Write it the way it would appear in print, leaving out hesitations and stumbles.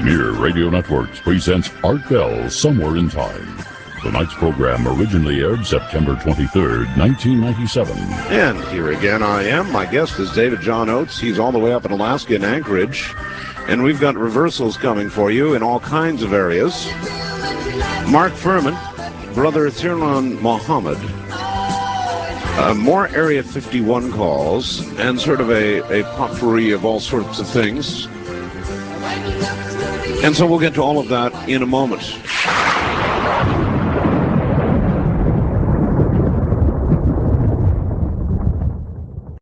Premier Radio Networks presents Art Bell Somewhere in Time. Tonight's program originally aired September 23rd, 1997. And here again I am. My guest is David John Oates. He's all the way up in Alaska in Anchorage. And we've got reversals coming for you in all kinds of areas. Mark Furman, brother Thirlan Mohammed. More Area 51 calls and sort of a potpourri of all sorts of things. And so we'll get to all of that in a moment.